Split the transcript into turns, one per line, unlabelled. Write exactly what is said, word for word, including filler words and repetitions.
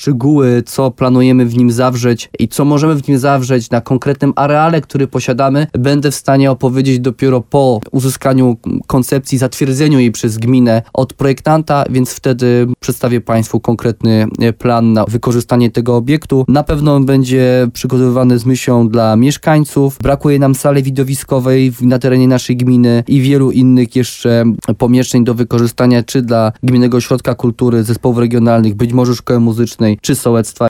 szczegóły, co planujemy w nim zawrzeć i co możemy w nim zawrzeć na konkretnym areale, który posiadamy, będę w stanie opowiedzieć dopiero po uzyskaniu koncepcji, zatwierdzeniu jej przez gminę od projektanta, więc wtedy przedstawię Państwu konkretny plan na wykorzystanie tego obiektu. Na pewno on będzie przygotowywany z myślą dla mieszkańców. Brakuje nam sali widowiskowej na terenie naszej gminy i wielu innych jeszcze pomieszczeń do wykorzystania, czy dla Gminnego Ośrodka Kultury, zespołów regionalnych, być może szkoły muzycznej, czy sołectwa.